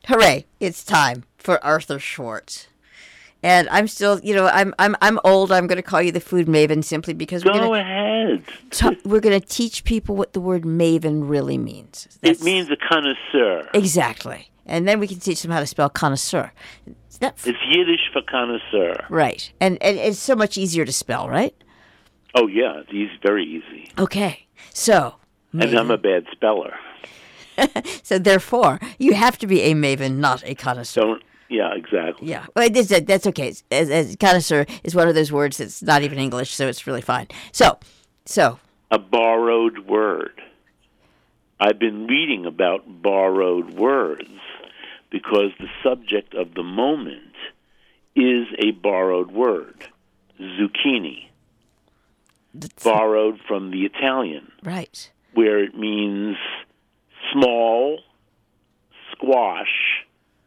Hooray! It's time for Arthur Schwartz. And I'm still, I'm old. I'm going to call you the food maven simply because Go ahead. We're going to teach people what the word maven really means. It means a connoisseur. Exactly. And then we can teach them how to spell connoisseur. It's Yiddish for connoisseur. Right. And it's so much easier to spell, right? Oh, yeah. It's easy, very easy. Okay. So. Maven. And I'm a bad speller. So therefore, you have to be a maven, not a connoisseur. Yeah, exactly. Yeah, well, that's okay. As connoisseur is one of those words that's not even English, so it's really fine. So. A borrowed word. I've been reading about borrowed words because the subject of the moment is a borrowed word, zucchini, borrowed from the Italian. Right. Where it means small squash.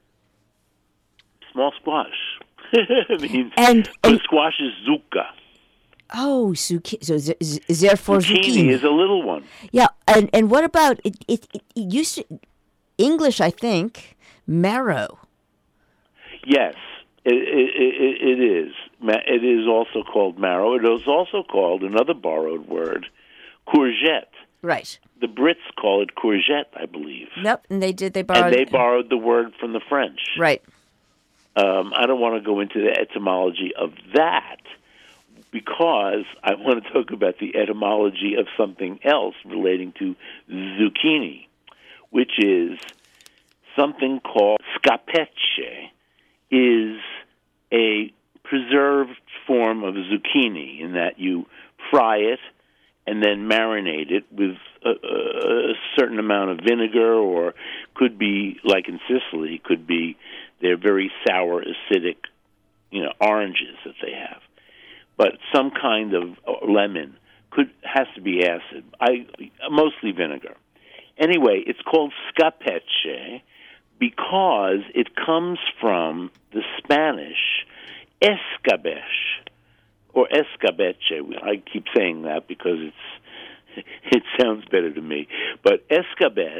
Small squash. It means the squash is zucca. Oh, so therefore zucchini is a little one. Yeah, and what about it used to English, I think, marrow. Yes, it is. It is also called marrow. It is also called another borrowed word, courgette. Right. The Brits call it courgette, I believe. Yep, and they did. They borrowed the word from the French. Right. I don't want to go into the etymology of that because I want to talk about the etymology of something else relating to zucchini, which is something called scapece, is a preserved form of zucchini in that you fry it and then marinate it with a certain amount of vinegar, or could be, like in Sicily, could be they're very sour, acidic, oranges that they have. But some kind of lemon has to be acid. Mostly vinegar. Anyway, it's called scapece because it comes from the Spanish escabeche, or escabeche. I keep saying that because it sounds better to me. But escabeche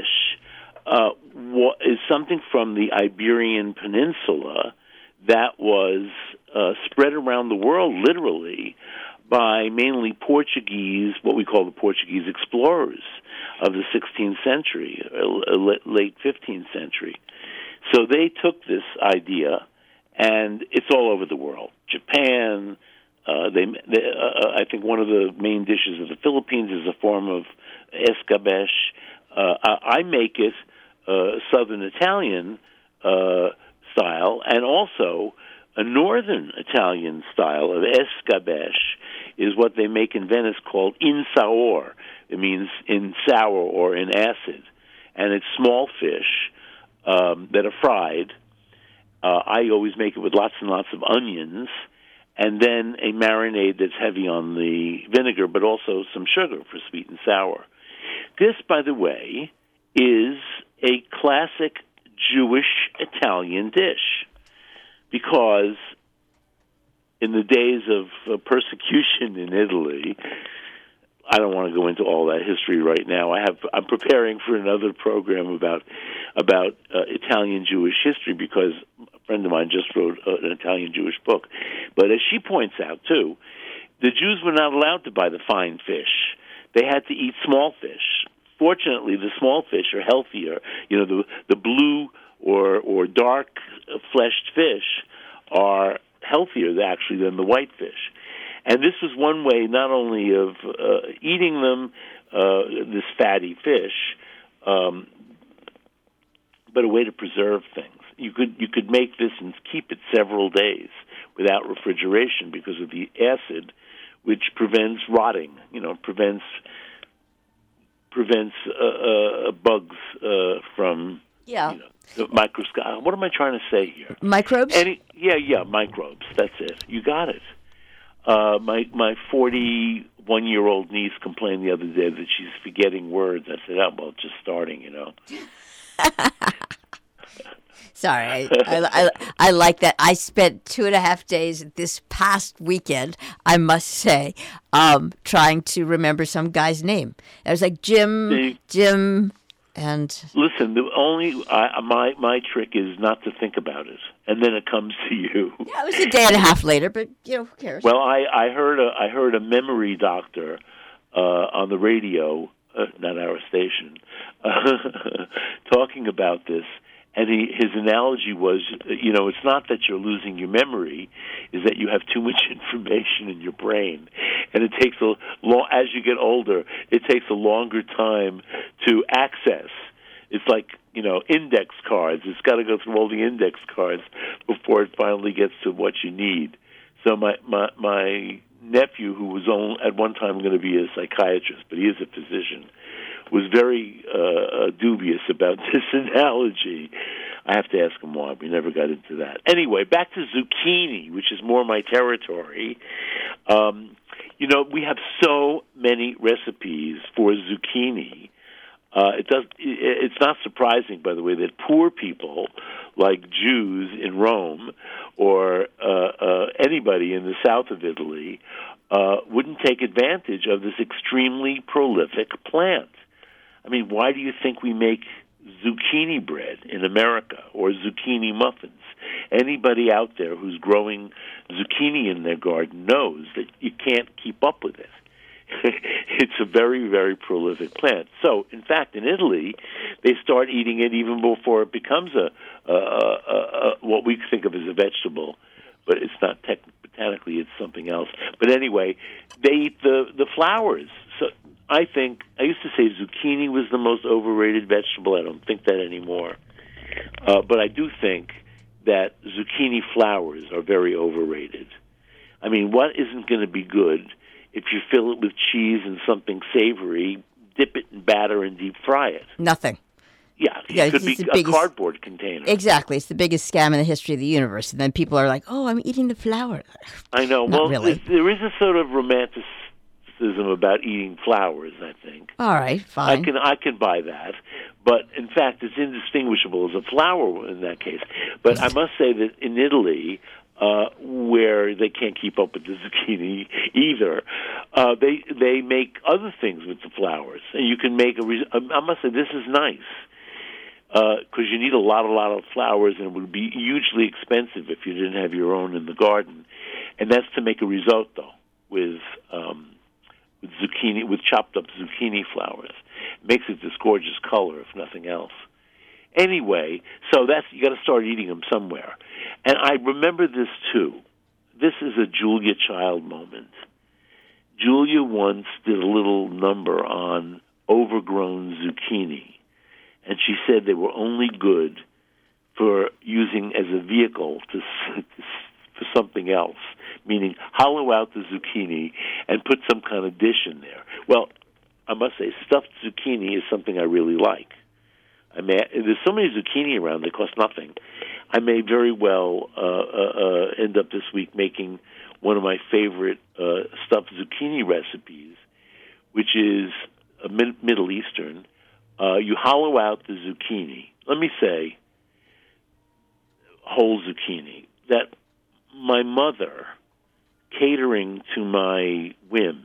is something from the Iberian Peninsula that was spread around the world, literally, by mainly Portuguese, what we call the Portuguese explorers of the 16th century, late 15th century. So they took this idea, and it's all over the world. Japan. I think one of the main dishes of the Philippines is a form of escabeche. I make it Southern Italian style, and also a Northern Italian style of escabeche is what they make in Venice called insaor. It means in sour or in acid, and it's small fish that are fried. I always make it with lots and lots of onions, and then a marinade that's heavy on the vinegar, but also some sugar for sweet and sour. This, by the way, is a classic Jewish Italian dish, because in the days of persecution in Italy, I don't want to go into all that history right now. I'm preparing for another program about Italian Jewish history, because a friend of mine just wrote an Italian Jewish book. But as she points out too, the Jews were not allowed to buy the fine fish; they had to eat small fish. Fortunately, the small fish are healthier. The blue or dark fleshed fish are healthier actually than the white fish. And this was one way not only of eating them, this fatty fish, but a way to preserve things. You could make this and keep it several days without refrigeration because of the acid, which prevents rotting. Prevents bugs from microscope. What am I trying to say here? Microbes? Microbes. That's it. You got it. My 41-year-old niece complained the other day that she's forgetting words. I said, just starting, Sorry, I like that. I spent 2.5 days this past weekend, I must say, trying to remember some guy's name. I was like, Jim, And listen, my trick is not to think about it, and then it comes to you. yeah, it was a day and a half later, but who cares? Well, I heard a memory doctor on the radio, not our station, talking about this. And his analogy was, it's not that you're losing your memory, is that you have too much information in your brain, and it takes as you get older, it takes a longer time to access. It's like index cards. It's got to go through all the index cards before it finally gets to what you need. So my nephew, who was at one time going to be a psychiatrist, but he is a physician, was very dubious about this analogy. I have to ask him why. We never got into that. Anyway, back to zucchini, which is more my territory. We have so many recipes for zucchini. It's not surprising, by the way, that poor people like Jews in Rome or anybody in the south of Italy wouldn't take advantage of this extremely prolific plant. I mean, why do you think we make zucchini bread in America or zucchini muffins? Anybody out there who's growing zucchini in their garden knows that you can't keep up with it. It's a very, very prolific plant. So, in fact, in Italy, they start eating it even before it becomes what we think of as a vegetable, but it's not botanically, it's something else. But anyway, they eat the flowers. So I used to say zucchini was the most overrated vegetable. I don't think that anymore. But I do think that zucchini flowers are very overrated. I mean, what isn't going to be good if you fill it with cheese and something savory, dip it in batter, and deep fry it? Nothing. Yeah, it could be a cardboard container. Exactly. It's the biggest scam in the history of the universe. And then people are like, oh, I'm eating the flower. I know. Not really. There is a sort of romanticism about eating flowers, I think. All right, fine. I can buy that. But, in fact, it's indistinguishable as a flower in that case. But I must say that in Italy, where they can't keep up with the zucchini either, they make other things with the flowers. And you can make I must say, this is nice. Because you need a lot of flowers, and it would be hugely expensive if you didn't have your own in the garden. And that's to make a risotto with zucchini, with chopped up zucchini flowers. It makes it this gorgeous color, if nothing else. Anyway, so you got to start eating them somewhere. And I remember this too. This is a Julia Child moment. Julia once did a little number on overgrown zucchini. And she said they were only good for using as a vehicle for something else, meaning hollow out the zucchini and put some kind of dish in there. Well, I must say, stuffed zucchini is something I really like. I mean, there's so many zucchini around, they cost nothing. I may very well end up this week making one of my favorite stuffed zucchini recipes, which is Middle Eastern. You hollow out the zucchini. Let me say, whole zucchini. That my mother, catering to my whims,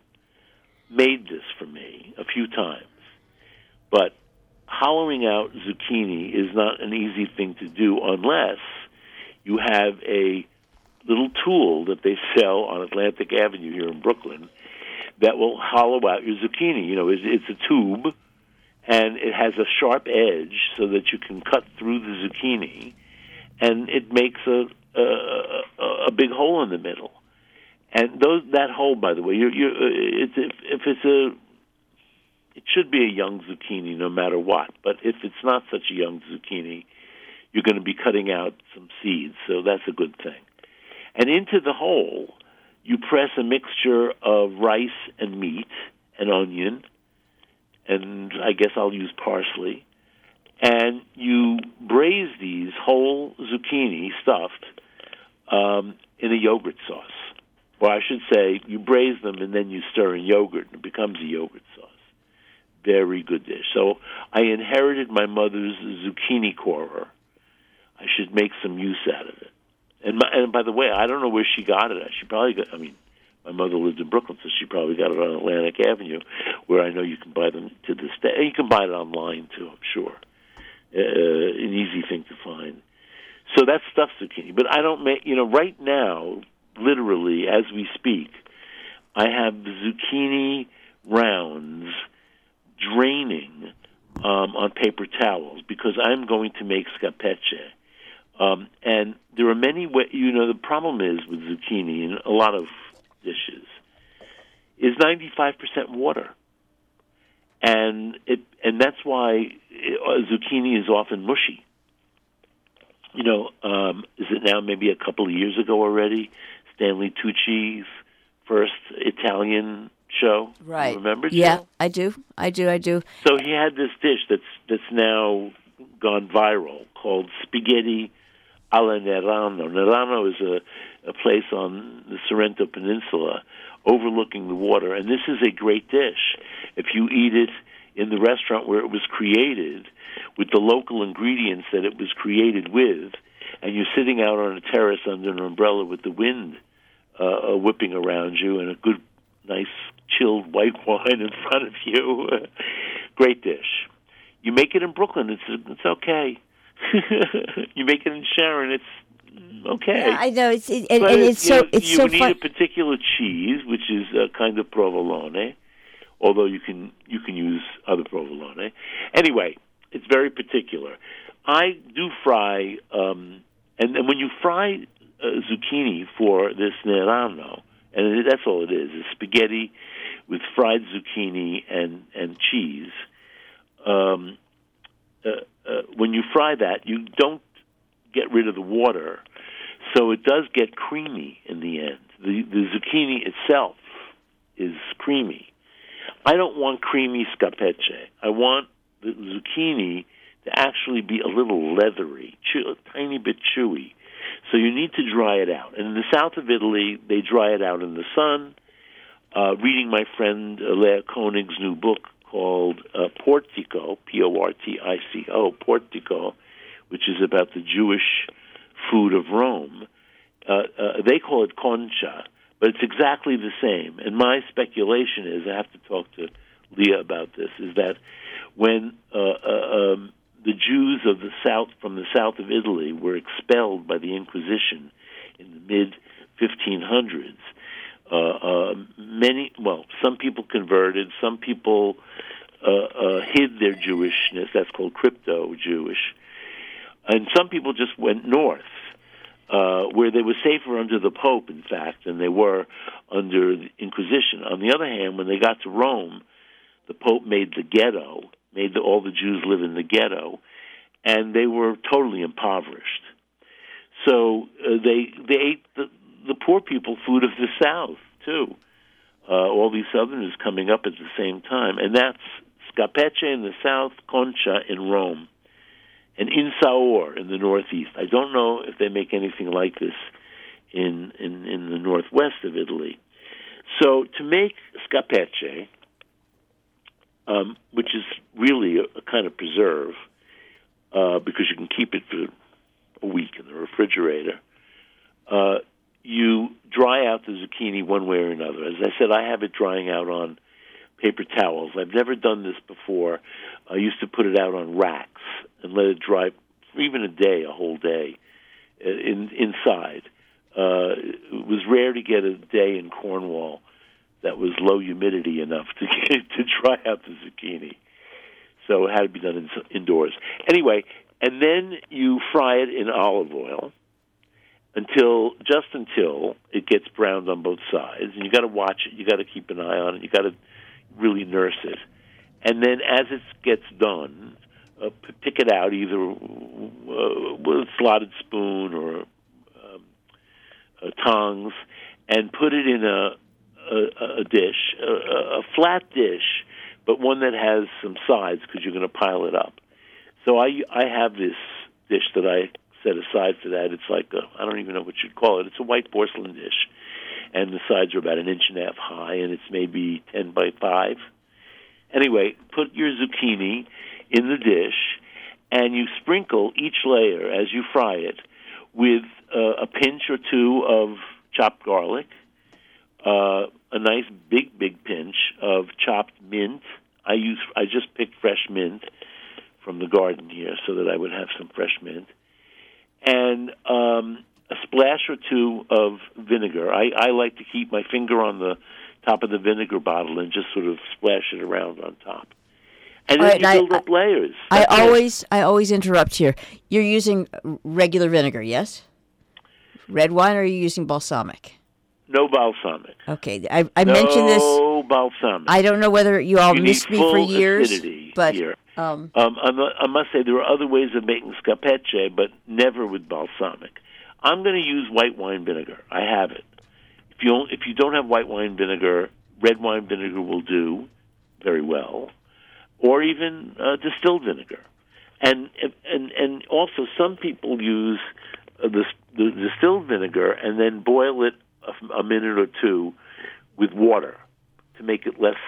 made this for me a few times. But hollowing out zucchini is not an easy thing to do unless you have a little tool that they sell on Atlantic Avenue here in Brooklyn that will hollow out your zucchini. It's a tube, and it has a sharp edge so that you can cut through the zucchini, and it makes a big hole in the middle. And that hole, by the way, it should be a young zucchini no matter what. But if it's not such a young zucchini, you're going to be cutting out some seeds, so that's a good thing. And into the hole, you press a mixture of rice and meat and onion, and I guess I'll use parsley. And you braise these whole zucchini stuffed in a yogurt sauce. Or I should say, you braise them and then you stir in yogurt, and it becomes a yogurt sauce. Very good dish. So I inherited my mother's zucchini corer. I should make some use out of it. And by the way, I don't know where she got it. She probably got, My mother lived in Brooklyn, so she probably got it on Atlantic Avenue, where I know you can buy them to this day. You can buy it online, too, I'm sure. An easy thing to find. So that's stuffed zucchini. But I don't make, right now, literally, as we speak, I have the zucchini rounds draining on paper towels because I'm going to make scapece. And there are many ways, the problem is with zucchini in a lot of dishes is 95% water. And that's why zucchini is often mushy. Is it now maybe a couple of years ago already? Stanley Tucci's first Italian show. Right. Remember? Yeah, Jill? I do. So he had this dish that's now gone viral called spaghetti alla Nerano. Nerano is a place on the Sorrento Peninsula overlooking the water, and this is a great dish. If you eat it in the restaurant where it was created, with the local ingredients that it was created with, and you're sitting out on a terrace under an umbrella with the wind whipping around you and a good, nice, chilled white wine in front of you, great dish. You make it in Brooklyn, it's okay. You make it in Sharon, it's okay. Yeah, I know it's you so need fun. a particular cheese, which is a kind of provolone, although you can use other provolone. Anyway, it's very particular. I do fry, and when you fry zucchini for this Nerano, and that's all it is spaghetti with fried zucchini and cheese. When you fry that, you don't get rid of the water, so it does get creamy in the end. The zucchini itself is creamy. I don't want creamy scapece. I want the zucchini to actually be a little leathery, a tiny bit chewy. So you need to dry it out. And in the south of Italy, they dry it out in the sun. Reading my friend Leah Koenig's new book called Portico, Portico, Portico, which is about the Jewish food of Rome. They call it concha, but it's exactly the same. And my speculation is, I have to talk to Leah about this, is that when the Jews of the south, from the south of Italy, were expelled by the Inquisition in the mid-1500s, some people converted, some people hid their Jewishness. That's called crypto-Jewish. And some people just went north, where they were safer under the Pope, in fact, than they were under the Inquisition. On the other hand, when they got to Rome, the Pope made the ghetto, made all the Jews live in the ghetto, and they were totally impoverished. So they ate the poor people food of the South, too. All these Southerners coming up at the same time. And that's scapece in the South, concha in Rome, and insaor in the Northeast. I don't know if they make anything like this in the northwest of Italy. So to make scapece, which is really a kind of preserve, because you can keep it for a week in the refrigerator, you dry out the zucchini one way or another. As I said, I have it drying out on paper towels. I've never done this before. I used to put it out on racks and let it dry for even a day, a whole day, inside. It was rare to get a day in Cornwall that was low humidity enough to dry out the zucchini. So it had to be done indoors. Anyway, and then you fry it in olive oil until it gets browned on both sides. And you got to watch it. You got to keep an eye on it. You got to really nurse it. And then as it gets done, pick it out either with a slotted spoon or tongs, and put it in a dish, a flat dish, but one that has some sides because you're going to pile it up. So I have this dish that I set aside for that. It's like I don't even know what you'd call it. It's a white porcelain dish, and the sides are about 1.5 inches high, and it's maybe 10 by 5. Anyway, put your zucchini in the dish, and you sprinkle each layer as you fry it with a pinch or two of chopped garlic, a nice big pinch of chopped mint. I just picked fresh mint from the garden here so that I would have some fresh mint, and a splash or two of vinegar. I like to keep my finger on the top of the vinegar bottle and just sort of splash it around on top. And then you build up layers. I always interrupt here. You're using regular vinegar, yes? Red wine, or are you using balsamic? No balsamic. Okay, I mentioned this. No balsamic. I don't know whether you all missed me for years, but here. I must say there are other ways of making scapece, but never with balsamic. I'm going to use white wine vinegar. I have it. If you don't have white wine vinegar, red wine vinegar will do very well, or even distilled vinegar. And also some people use the distilled vinegar and then boil it a minute or two with water to make it less,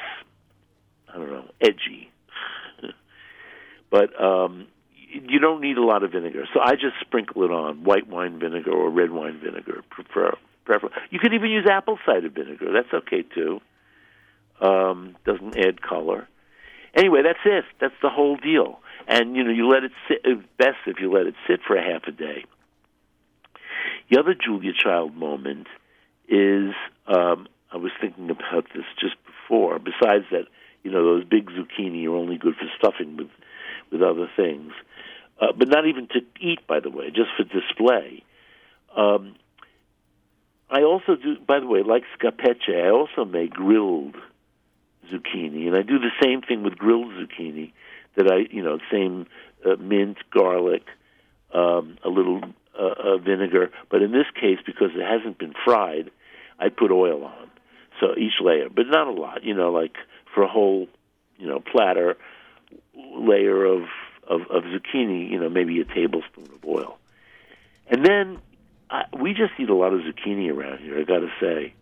edgy. But you don't need a lot of vinegar. So I just sprinkle it on, white wine vinegar or red wine vinegar, prefer. You could even use apple cider vinegar. That's okay, too. Doesn't add color. Anyway, that's it. That's the whole deal. And, you let it sit. It's best if you let it sit for a half a day. The other Julia Child moment is, I was thinking about this just before, besides that, those big zucchini are only good for stuffing with other things, but not even to eat, by the way, just for display. I also do, by the way, like scapece, I also make grilled zucchini, and I do the same thing with grilled zucchini, same mint, garlic, a little vinegar, but in this case, because it hasn't been fried, I put oil on, so each layer, but not a lot, like for a whole, platter, layer of zucchini, maybe a tablespoon of oil. And then we just eat a lot of zucchini around here, I got to say.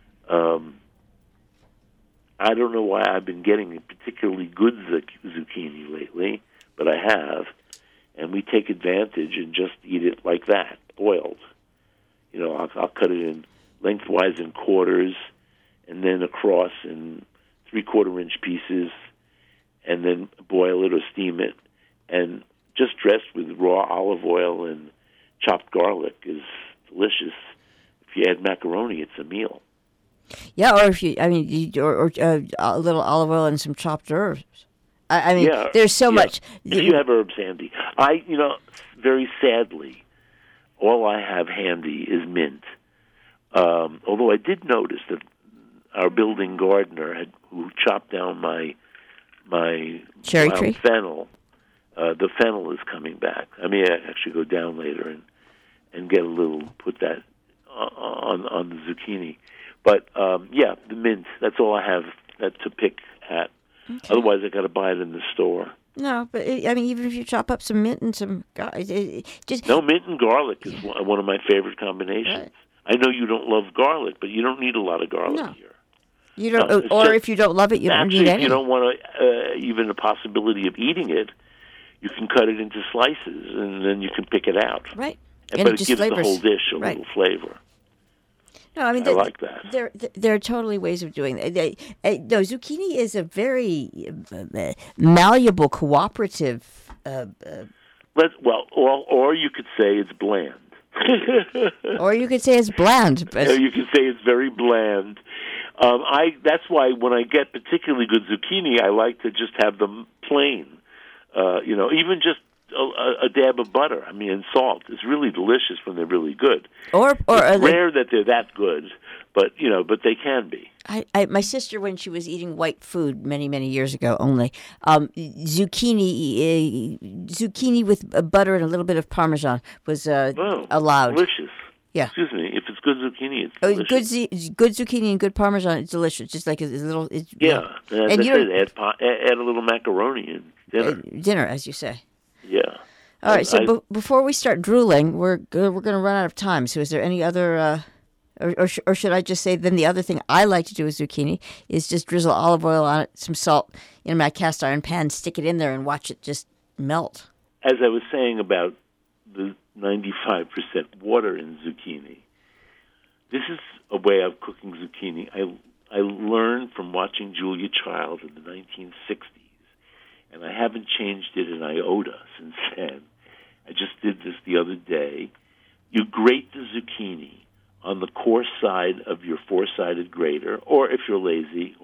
I don't know why I've been getting particularly good zucchini lately, but I have. And we take advantage and just eat it like that, boiled. I'll cut it in lengthwise in quarters and then across in 3/4-inch pieces and then boil it or steam it. And just dressed with raw olive oil and chopped garlic is delicious. If you add macaroni, it's a meal. Yeah, or if or a little olive oil and some chopped herbs. There's so much. If you have herbs handy. Very sadly, all I have handy is mint. Although I did notice that our building gardener who chopped down my cherry tree fennel, the fennel is coming back. I may actually go down later and get a little, put that on the zucchini. But, the mint, that's all I have to pick at. Okay. Otherwise, I got to buy it in the store. No, but, even if you chop up some mint and some No, mint and garlic is one of my favorite combinations. Right. I know you don't love garlic, but you don't need a lot of garlic here. You don't, or if you don't love it, you don't need any. If you don't want even a possibility of eating it, you can cut it into slices, and then you can pick it out. Right. But it gives the whole dish a little flavor. No, I like that. There are totally ways of doing that. Zucchini is a very malleable, cooperative. Or you could say it's bland. Or you could say it's bland. Or you could say it's very bland. That's why when I get particularly good zucchini, I like to just have them plain. Even just a dab of butter, and salt. It's really delicious when they're really good. It's rare that they're that good, but they can be. My sister, when she was eating white food many, many years ago only, zucchini with butter and a little bit of Parmesan was allowed. Delicious. Yeah. Excuse me. If it's good zucchini, it's delicious. Good zucchini and good Parmesan, it's delicious. Just like a little. And add a little macaroni in dinner. Dinner, as you say. Yeah. All right. So before we start drooling, we're going to run out of time. So is there any other, or should I just say? Then the other thing I like to do with zucchini is just drizzle olive oil on it, some salt in my cast iron pan, stick it in there, and watch it just melt. As I was saying about the 95% water in zucchini, This is a way of cooking zucchini I learned from watching Julia Child in the 1960s, and I haven't changed it an iota since then. I just did this the other day. You grate the zucchini on the coarse side of your four-sided grater, or if you're lazy,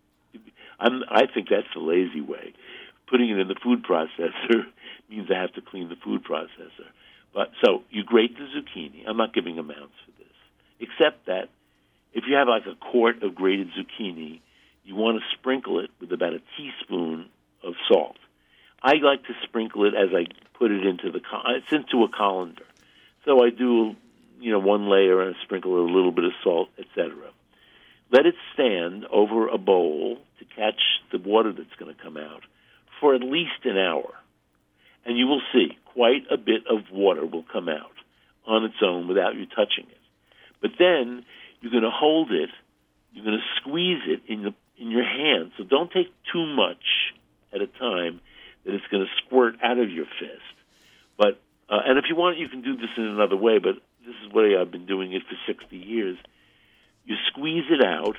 I think that's the lazy way. Putting it in the food processor means I have to clean the food processor. But so you grate the zucchini. I'm not giving amounts for this, except that if you have like a quart of grated zucchini, you want to sprinkle it with about a teaspoon of salt. I like to sprinkle it as I put it into it's into a colander. So I do, one layer and sprinkle a little bit of salt, etc. Let it stand over a bowl to catch the water that's going to come out for at least an hour. And you will see quite a bit of water will come out on its own without you touching it. But then you're going to hold it, you're going to squeeze it in your hand. So don't take too much at a time that it's going to squirt out of your fist. But and if you want, you can do this in another way, but this is the way I've been doing it for 60 years. You squeeze it out,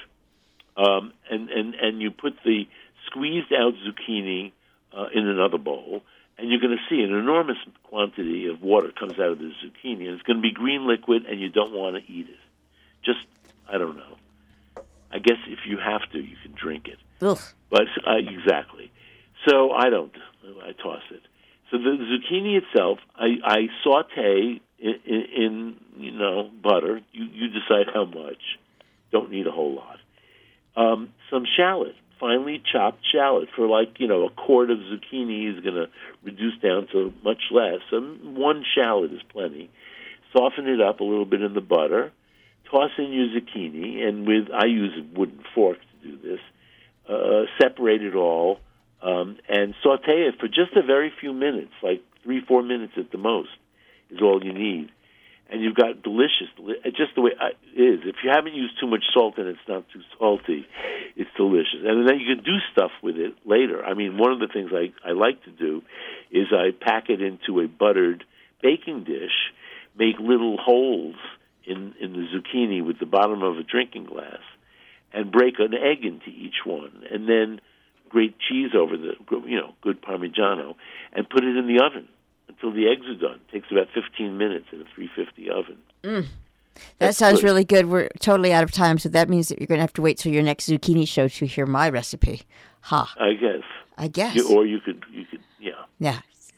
and you put the squeezed out zucchini in another bowl, and you're going to see an enormous quantity of water comes out of the zucchini, and it's going to be green liquid, and you don't want to eat it. Just, I don't know. I guess if you have to, you can drink it. Ugh. But exactly. So I don't. I toss it. So the zucchini itself, I saute in butter. You decide how much. Don't need a whole lot. Some shallot, finely chopped shallot, for a quart of zucchini is going to reduce down to much less. So one shallot is plenty. Soften it up a little bit in the butter. Toss in your zucchini, and I use a wooden fork to do this. Separate it all. And saute it for just a very few minutes, like 3-4 minutes at the most, is all you need. And you've got delicious, just the way it is. If you haven't used too much salt and it's not too salty, it's delicious. And then you can do stuff with it later. I mean, one of the things I like to do is I pack it into a buttered baking dish, make little holes in the zucchini with the bottom of a drinking glass, and break an egg into each one, and then grate cheese over good Parmigiano, and put it in the oven until the eggs are done. It takes about 15 minutes in a 350 oven. That sounds good. Really good. We're totally out of time, so that means that you're going to have to wait till your next zucchini show to hear my recipe. Ha. I guess. Or you could, yeah. Yeah.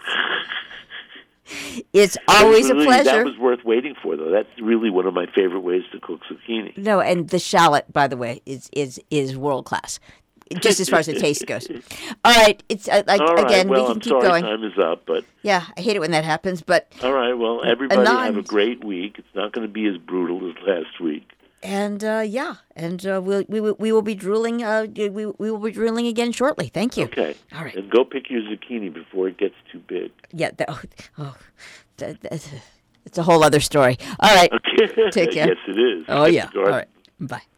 It's always a pleasure. That was worth waiting for, though. That's really one of my favorite ways to cook zucchini. No, and the shallot, by the way, is world class, just as far as the taste goes. All right, it's all right. Again, well, we can I'm keep sorry going. Time is up, but yeah, I hate it when that happens. But all right, well, everybody have a great week. It's not going to be as brutal as last week. And we will be drooling. We will be drooling again shortly. Thank you. Okay. All right. And go pick your zucchini before it gets too big. Yeah. It's a whole other story. All right. Okay. Take care. Yes, it is. Oh yeah. All right. Bye.